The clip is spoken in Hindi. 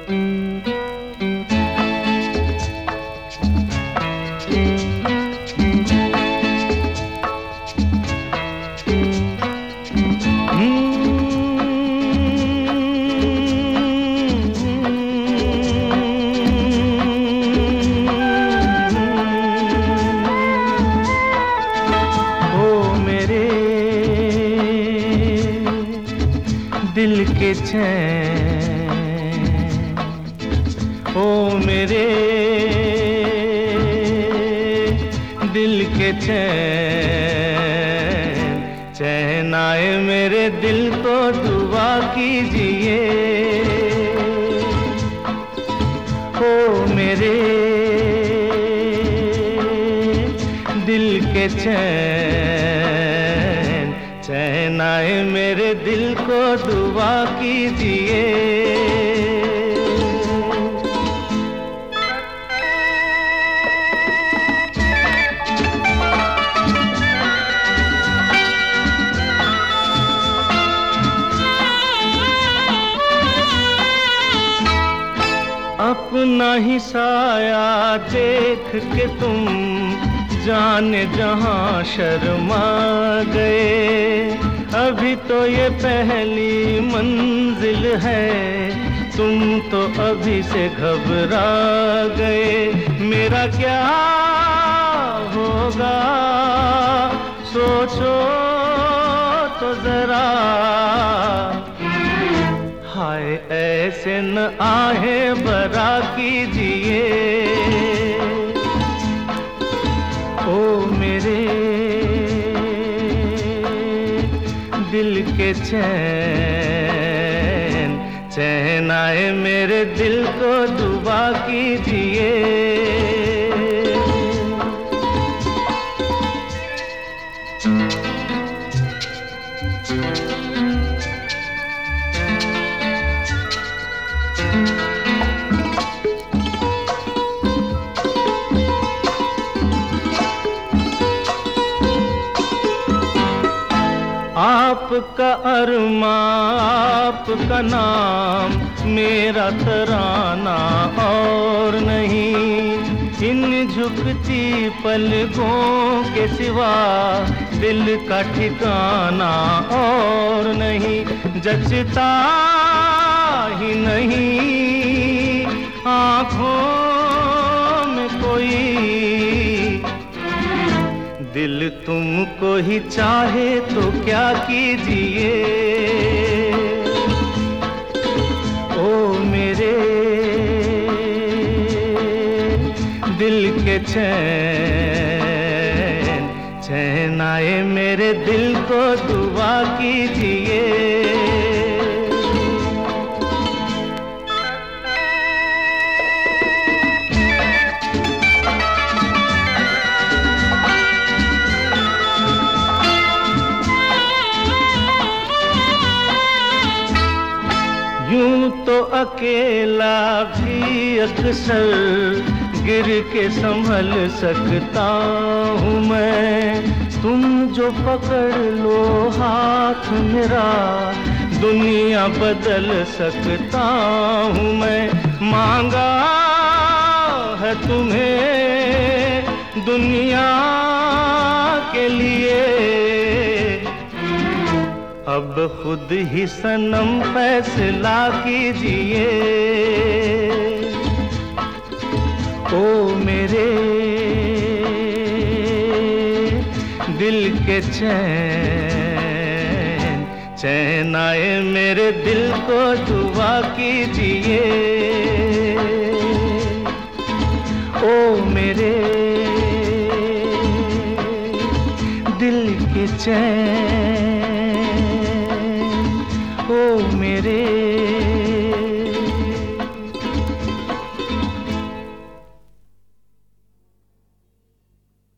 दिल के चैन, ओ मेरे दिल के चैन, चैन आए मेरे दिल को दुआ कीजिए। ओ मेरे दिल के चैन, चैन आए मेरे दिल को दुआ कीजिए। अपना ही साया देख के तुम जाने जहां शर्मा गए। अभी तो ये पहली मंजिल है, तुम तो अभी से घबरा गए। मेरा क्या होगा सोचो तो जरा, हाय ऐसे न आहे बरा कीजिए। ओ मेरे दिल के चैन, चैन आए मेरे दिल को दुआ कीजिए। आपका अरमा आपका नाम मेरा तराना और नहीं। इन झुकती पलकों के सिवा दिल का ठिकाना और नहीं। जचता ही नहीं आँखों में कोई, दिल तुमको ही चाहे तो क्या कीजिए। ओ मेरे दिल के चैन, चैन आए मेरे दिल को दुआ कीजिए। यूं तो अकेला भी अक्सर गिर के संभल सकता हूँ मैं। तुम जो पकड़ लो हाथ मेरा दुनिया बदल सकता हूँ मैं। मांगा है तुम्हें दुनिया के लिए, अब खुद ही सनम फैसला कीजिए। ओ मेरे दिल के चैन, चैन आए मेरे दिल को दुआ कीजिए। ओ मेरे दिल के चैन, ओ मेरे